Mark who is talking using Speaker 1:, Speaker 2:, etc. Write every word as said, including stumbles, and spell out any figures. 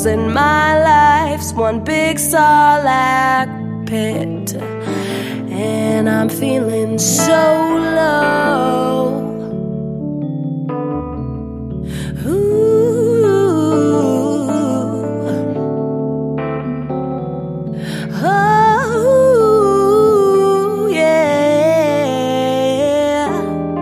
Speaker 1: feels and my life's one big Sarlacc pit, and I'm feeling so low.